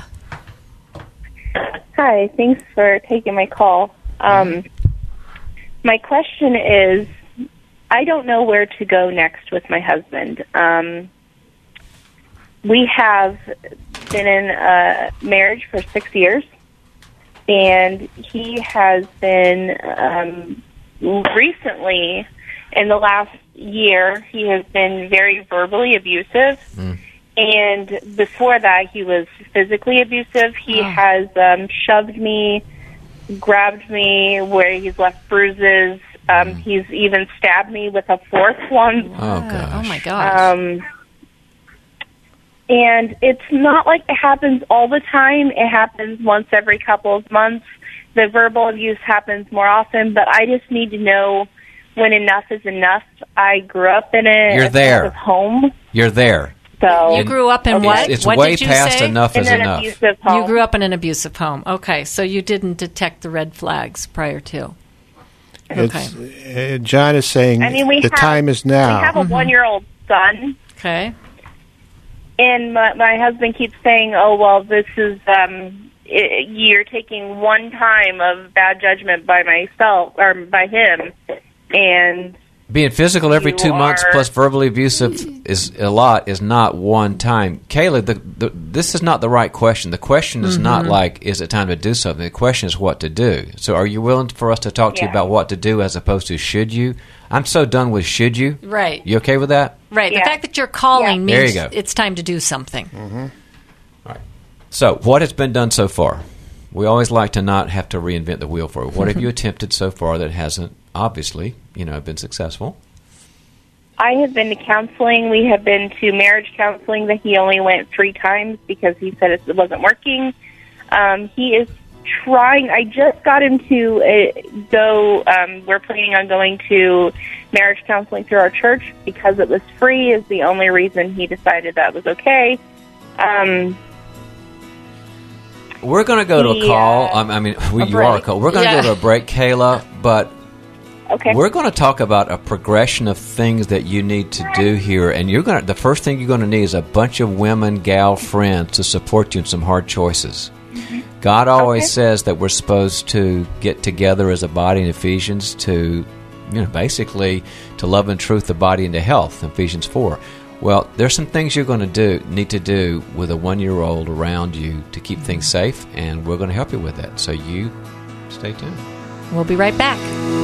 Hi, thanks for taking my call. Um, my question is, I don't know where to go next with my husband. Um, we have been in a marriage for six years, and he has been um, recently, in the last year, he has been very verbally abusive. Mm. And before that, he was physically abusive. He Oh. has um, shoved me, grabbed me, where he's left bruises. Um, He's even stabbed me with a fork once. Oh gosh. Oh, my gosh. Um, and it's not like it happens all the time. It happens once every couple of months. The verbal abuse happens more often, but I just need to know when enough is enough. I grew up in it. You're there. As home. You're there. So You grew up in Okay. what? It's what way did you past say? enough in is an enough. abusive home. You grew up in an abusive home. Okay, so you didn't detect the red flags prior to. Okay. It's, uh, John is saying I mean, we the have, time is now. We have a one-year-old son. Okay. And my, my husband keeps saying, "Oh, well, this is um, I you're taking one time of bad judgment by myself or by him, and Being physical every You two months are- plus verbally abusive is a lot. Is not one time. Kayla, the, the, this is not the right question. The question is not Mm-hmm. like, is it time to do something? The question is what to do. So, are you willing for us to talk to you Yeah. about what to do as opposed to should you? I'm so done with should you. Right. You okay with that? Right. Yeah. The fact that you're calling There means you go. it's time to do something. So, what has been done so far? We always like to not have to reinvent the wheel for it. What have you attempted so far that hasn't obviously, you know, been successful? I have been to counseling. We have been to marriage counseling that he only went three times because he said it wasn't working. Um, he is trying. I just got him to uh, go. Um, we're planning on going to marriage counseling through our church because it was free is the only reason he decided that was okay. Um, We're going to go to a The, call. uh, Um, I mean, we, a you are a break. call. We're going to Yeah. go to a break, Kayla, but okay. we're going to talk about a progression of things that you need to do here. And you're going to, the first thing you're going to need is a bunch of women, gal friends to support you in some hard choices. God always Okay. says that we're supposed to get together as a body in Ephesians to, you know, basically to love and truth the body into health, Ephesians four. Well, there's some things you're going to do, need to do with a one-year-old around you to keep things safe, and we're going to help you with that. So you stay tuned. We'll be right back.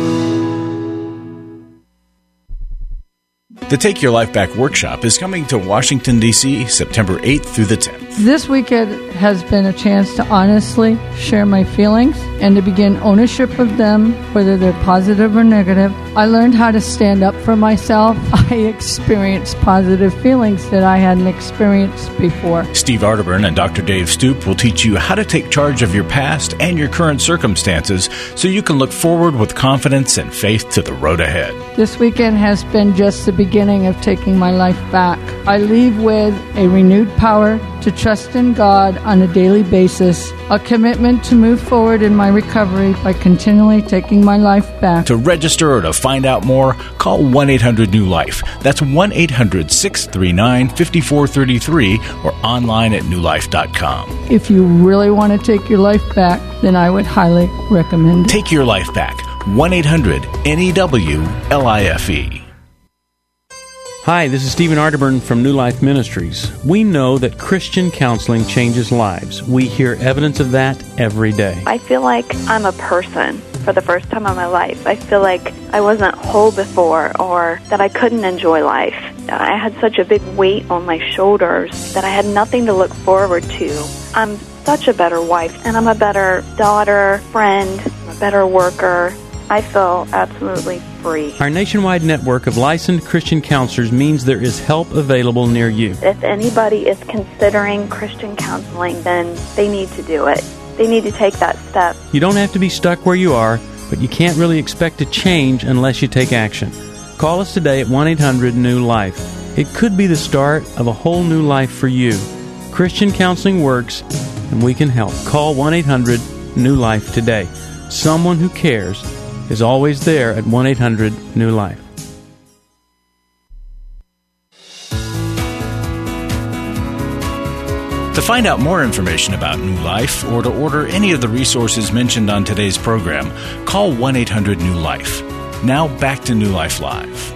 The Take Your Life Back workshop is coming to Washington, D C September eighth through the tenth. This weekend has been a chance to honestly share my feelings and to begin ownership of them, whether they're positive or negative. I learned how to stand up for myself. I experienced positive feelings that I hadn't experienced before. Steve Arterburn and Doctor Dave Stoop will teach you how to take charge of your past and your current circumstances so you can look forward with confidence and faith to the road ahead. This weekend has been just the beginning of taking my life back. I leave with a renewed power to trust in God on a daily basis, a commitment to move forward in my recovery by continually taking my life back. To register or to find out more, call one eight hundred new life. That's one eight hundred six three nine five four three three or online at new life dot com. If you really want to take your life back, then I would highly recommend it. Take your life back. one eight hundred N E W L I F E. Hi, this is Stephen Arterburn from New Life Ministries. We know that Christian counseling changes lives. We hear evidence of that every day. I feel like I'm a person for the first time in my life. I feel like I wasn't whole before, or that I couldn't enjoy life. I had such a big weight on my shoulders that I had nothing to look forward to. I'm such a better wife, and I'm a better daughter, friend, a better worker. I feel absolutely free. Our nationwide network of licensed Christian counselors means there is help available near you. If anybody is considering Christian counseling, then they need to do it. They need to take that step. You don't have to be stuck where you are, but you can't really expect to change unless you take action. Call us today at one eight hundred new life. It could be the start of a whole new life for you. Christian counseling works, and we can help. Call one eight hundred new life today. Someone who cares is always there at one eight hundred new life. To find out more information about New Life or to order any of the resources mentioned on today's program, call one eight hundred new life. Now back to New Life Live.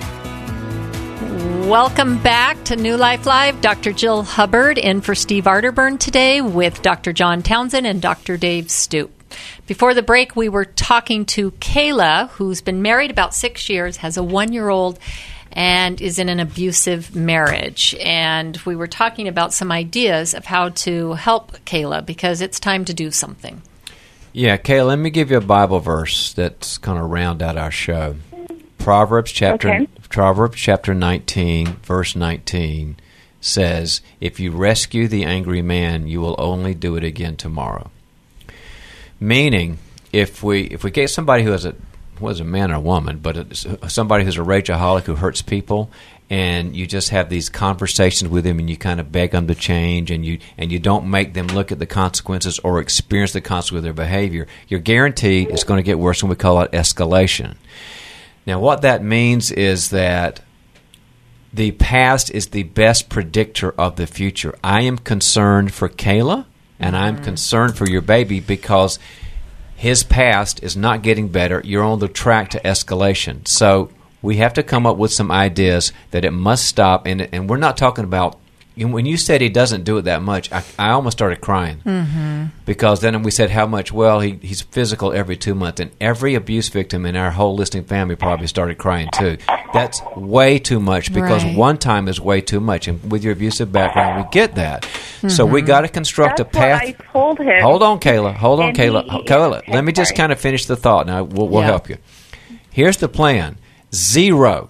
Welcome back to New Life Live. Doctor Jill Hubbard in for Steve Arterburn today with Doctor John Townsend and Doctor Dave Stoop. Before the break, we were talking to Kayla, who's been married about six years, has a one-year-old, and is in an abusive marriage. And we were talking about some ideas of how to help Kayla, because it's time to do something. Yeah, Kayla, let me give you a Bible verse that's going to round out our show. Proverbs chapter Okay. Proverbs chapter nineteen, verse nineteen says, "If you rescue the angry man, you will only do it again tomorrow." Meaning, if we if we get somebody who has a was a man or a woman, but it's somebody who's a rageaholic who hurts people, and you just have these conversations with him, and you kind of beg them to change, and you and you don't make them look at the consequences or experience the consequences of their behavior, you're guaranteed it's going to get worse, and we call it escalation. Now, what that means is that the past is the best predictor of the future. I am concerned for Kayla, and I'm concerned for your baby because his past is not getting better. You're on the track to escalation. So we have to come up with some ideas that it must stop. And and we're not talking about, when you said he doesn't do it that much, I, I almost started crying. Mm-hmm. Because then we said how much, well, he, he's physical every two months. And every abuse victim in our whole listening family probably started crying too. That's way too much, because Right. one time is way too much. And with your abusive background, we get that. So we got to construct That's a path. what I told him. Hold on, Kayla. Hold on, And Kayla. he- Kayla, okay, let me just sorry. kind of finish the thought. Now, we'll, we'll Yeah. help you. Here's the plan. Zero.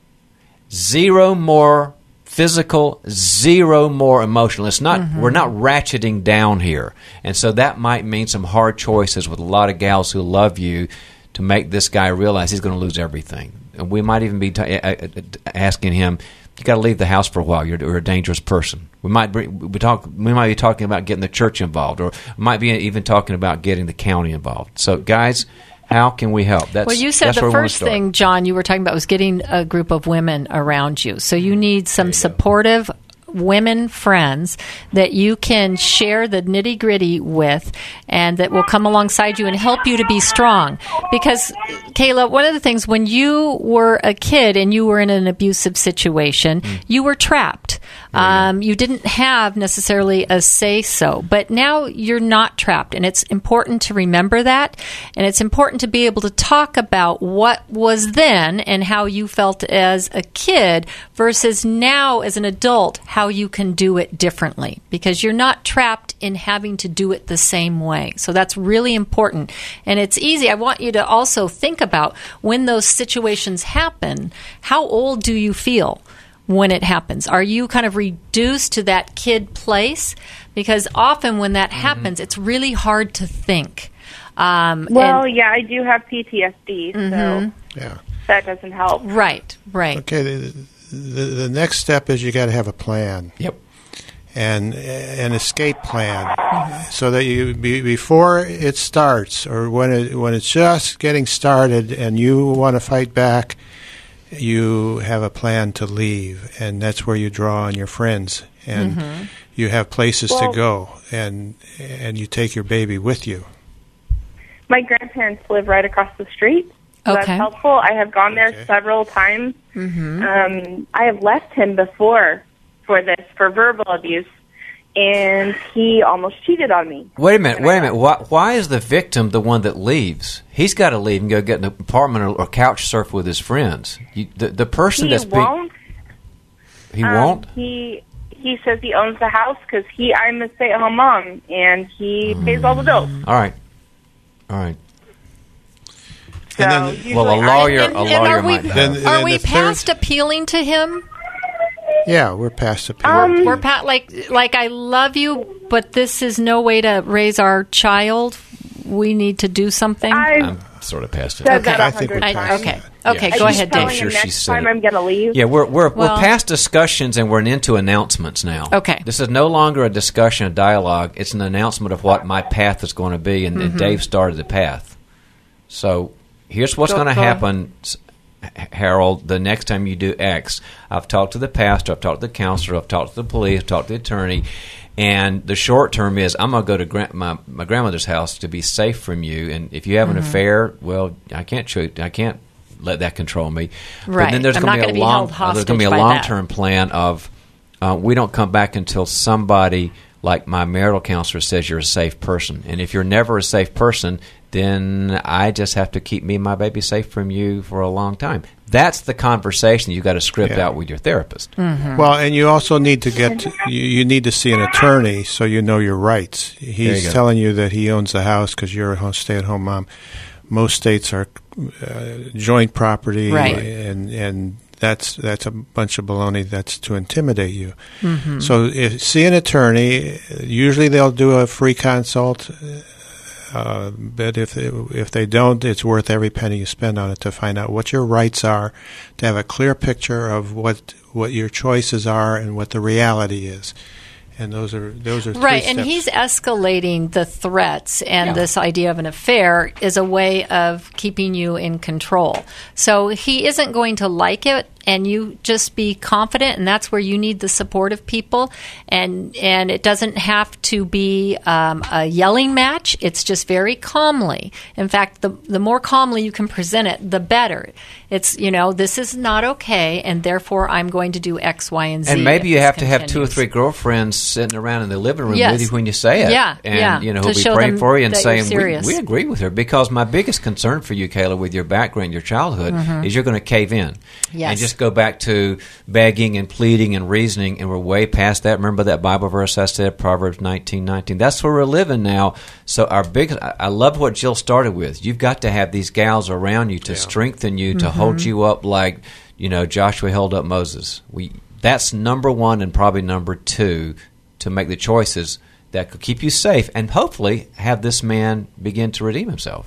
Zero more physical, zero more emotional. It's not. Mm-hmm. We're not ratcheting down here. And so that might mean some hard choices with a lot of gals who love you to make this guy realize he's going to lose everything. And we might even be t- asking him, you got to leave the house for a while. You're, you're a dangerous person. We might be, we talk. We might be talking about getting the church involved, or might be even talking about getting the county involved. So, guys, how can we help? That's, Well, you said that's the where we wanna first start. thing, John, you were talking about was getting a group of women around you. So you need some supportive women friends that you can share the nitty gritty with, and that will come alongside you and help you to be strong. Because, Kayla, one of the things, when you were a kid and you were in an abusive situation, mm. you were trapped. Um, you didn't have necessarily a say-so, but now you're not trapped, and it's important to remember that, and it's important to be able to talk about what was then and how you felt as a kid versus now as an adult, how you can do it differently, because you're not trapped in having to do it the same way. So that's really important, and it's easy. I want you to also think about when those situations happen, how old do you feel when it happens? Are you kind of reduced to that kid place? Because often when that mm-hmm. happens, it's really hard to think. Um, well, and, yeah, I do have P T S D, mm-hmm. so yeah. that doesn't help. Right, right. Okay, the, the, the next step is you got to have a plan. Yep. And an escape plan, so that you be, before it starts, or when it when it's just getting started, and you want to fight back, you have a plan to leave, and that's where you draw on your friends, and mm-hmm. you have places well, to go, and and you take your baby with you. My grandparents live right across the street. So okay. That's helpful. I have gone there okay. several times. Mm-hmm. Um, I have left him before for this, for verbal abuse. and he almost cheated on me. Wait a minute, wait a minute. Why, why is the victim the one that leaves? He's got to leave and go get an apartment or, or couch surf with his friends. You, the, the person He that's being... won't. He Um, won't? He he says he owns the house because he I'm a stay at home mom and he pays all the bills. All right. All right. So Well, a usually lawyer, I- a lawyer are we, might have. Then- are then we the third- past appealing to him? Yeah, we're past the Um, period. We're pat like like I love you, but this is no way to raise our child. We need to do something. I'm sort of past it. said that I a think we're hundred past times. okay, Yeah, okay, she's go ahead, telling Dave. sure Next she said time it. I'm going to leave. Yeah, we're we're Well- we're past discussions and we're into announcements now. Okay. This is no longer a discussion, a dialogue. It's an announcement of what my path is going to be, and, and Mhm. Dave started the path. So here's what's Go- going to go ahead. happen, S- Harold. The next time you do X, I've talked to the pastor, I've talked to the counselor, I've talked to the police, I've talked to the attorney. And the short term is I'm going to go to gran- my my grandmother's house to be safe from you. And if you have an Mhm. affair, well, I can't shoot. I can't let that control me. Right. But then there's I'm going not to be gonna a be long held there's going to be a hostage by long that. term plan of uh, we don't come back until somebody like my marital counselor says you're a safe person. And if you're never a safe person, then I just have to keep me and my baby safe from you for a long time. That's the conversation you've got to script Yeah. out with your therapist. Mm-hmm. Well, and you also need to get to, you, you need to see an attorney so you know your rights. There He's you go. telling you that he owns the house because you're a home, stay-at-home mom. Most states are uh, joint property, Right. and and that's that's a bunch of baloney. That's to intimidate you. Mhm. So if, see an attorney. Usually they'll do a free consult. Uh, but if they, if they don't, it's worth every penny you spend on it to find out what your rights are, to have a clear picture of what what your choices are and what the reality is. And those are those are three Right, and steps. he's escalating the threats, and Yeah. this idea of an affair is a way of keeping you in control. So he isn't going to like it, and you just be confident, and that's where you need the support of people. And and it doesn't have to be um, a yelling match. It's just very calmly. In fact, the the more calmly you can present it, the better. It's, you know, this is not okay, and therefore I'm going to do X, Y, and Z. And maybe if you this have to have two or continues. three girlfriends sitting around in the living room Yes. with you when you say it. Yeah, and, yeah, you know, to who'll be show praying them for you and that you're saying, we, serious. we agree with her. Because my biggest concern for you, Kayla, with your background, your childhood, Mhm. is you're going to cave in. Yes. And just go back to begging and pleading and reasoning, and we're way past that. Remember that Bible verse I said, Proverbs nineteen nineteen. That's where we're living now. So our big, I I love what Jill started with. You've got to have these gals around you to strengthen you, to Mhm. hold you up like, you know, Joshua held up Moses. We That's number one and probably number two to make the choices that could keep you safe and hopefully have this man begin to redeem himself.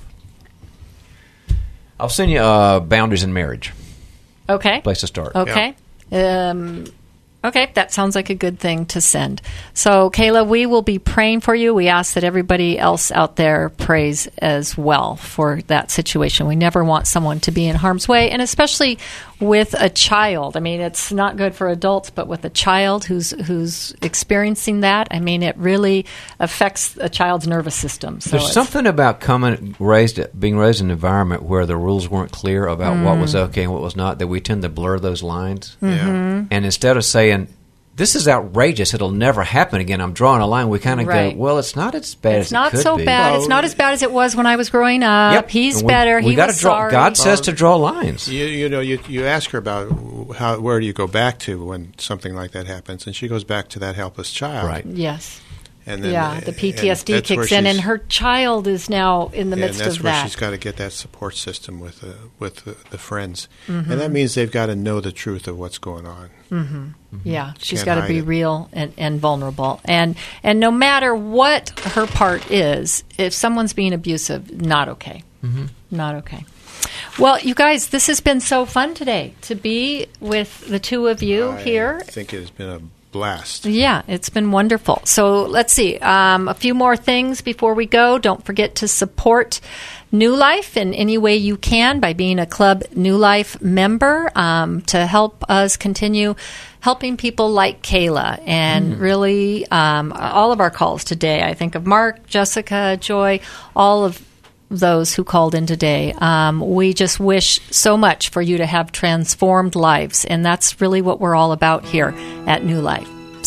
I'll send you uh, Boundaries in Marriage. Okay. Place to start. Okay. Um, okay, that sounds like a good thing to send. So, Kayla, we will be praying for you. We ask that everybody else out there prays as well for that situation. We never want someone to be in harm's way, and especially with a child. I mean, it's not good for adults, but with a child who's who's experiencing that, I mean, it really affects a child's nervous system. So There's it's- something about coming raised, being raised in an environment where the rules weren't clear about what was Mm. okay and what was not, that we tend to blur those lines. Mhm. And instead of saying, this is outrageous, it'll never happen again, I'm drawing a line, we kind of Right. go, well, it's not as bad It's as not it could so be. bad. It's not as bad as it was when I was growing up. Yep. He's And we- better. we he gotta was draw- sorry. God says to draw lines. You, you know, you you ask her about how where do you go back to when something like that happens, and she goes back to that helpless child. Right. Yes. And then, yeah, the P T S D and that's where kicks in, and she's- her child is now in the Yeah, midst and that's of where that. she's got to get that support system with uh, with the, the friends, Mhm. and that means they've got to know the truth of what's going on. hmm Yeah, she's Can't got to hide be it. real and, and vulnerable, and and no matter what her part is, if someone's being abusive, not okay, Mhm. not okay. Well, you guys, this has been so fun today to be with the two of you here. I think it has been a blast. Yeah, it's been wonderful. So let's see. Um, a few more things before we go. Don't forget to support New Life in any way you can by being a Club New Life member um, to help us continue helping people like Kayla. And Mm. really, um, all of our calls today, I think of Mark, Jessica, Joy, all of those who called in today. Um, we just wish so much for you to have transformed lives, and that's really what we're all about here at New Life.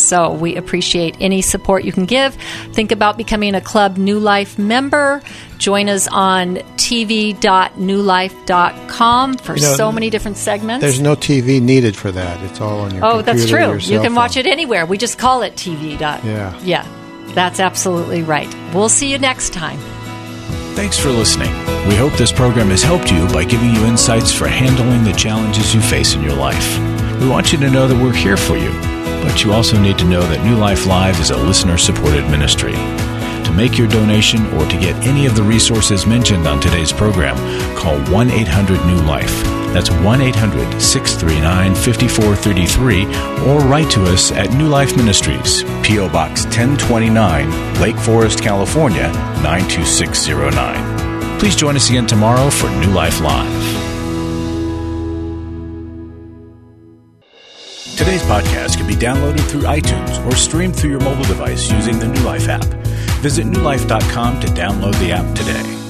So we appreciate any support you can give. Think about becoming a Club New Life member. Join us on t v dot new life dot com for You know, so many different segments. There's no T V needed for that. It's all on your Oh, computer. that's true. Your You cell can phone. watch it anywhere. We just call it T V. Dot. Yeah. Yeah, that's absolutely right. We'll see you next time. Thanks for listening. We hope this program has helped you by giving you insights for handling the challenges you face in your life. We want you to know that we're here for you, but you also need to know that New Life Live is a listener-supported ministry. To make your donation or to get any of the resources mentioned on today's program, call one eight hundred new life. That's one eight hundred six three nine five four three three or write to us at New Life Ministries, P O. Box ten twenty-nine, Lake Forest, California, nine two six zero nine. Please join us again tomorrow for New Life Live. Today's podcast can be downloaded through iTunes or streamed through your mobile device using the New Life app. Visit new life dot com to download the app today.